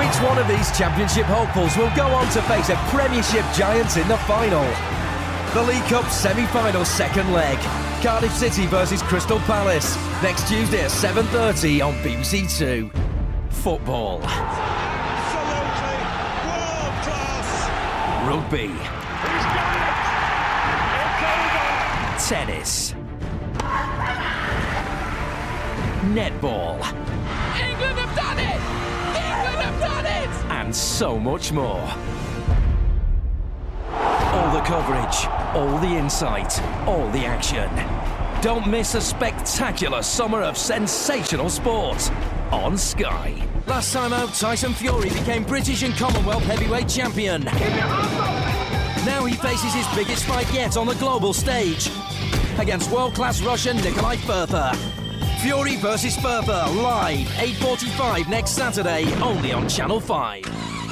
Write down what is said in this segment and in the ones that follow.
Which one of these championship hopefuls will go on to face a Premiership giant in the final? The League Cup semi-final second leg. Cardiff City versus Crystal Palace. Next Tuesday at 7:30 on BBC Two. Football. Absolutely world class. Rugby. He's got it. Tennis. Netball. England have done it! England have done it! And so much more. All the coverage, all the insight, all the action. Don't miss a spectacular summer of sensational sport on Sky. Last time out, Tyson Fury became British and Commonwealth heavyweight champion. Now he faces his biggest fight yet on the global stage against world-class Russian Nikolai Firther. Fury versus Firther, live, 8:45 next Saturday, only on Channel 5.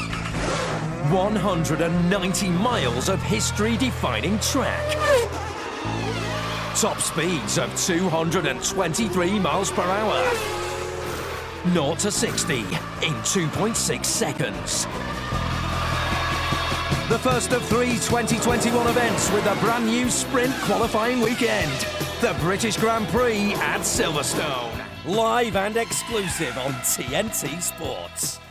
190 miles of history-defining track. Top speeds of 223 miles per hour. 0 to 60 in 2.6 seconds. The first of 3 2021 events with a brand new sprint qualifying weekend. The British Grand Prix at Silverstone. Live and exclusive on TNT Sports.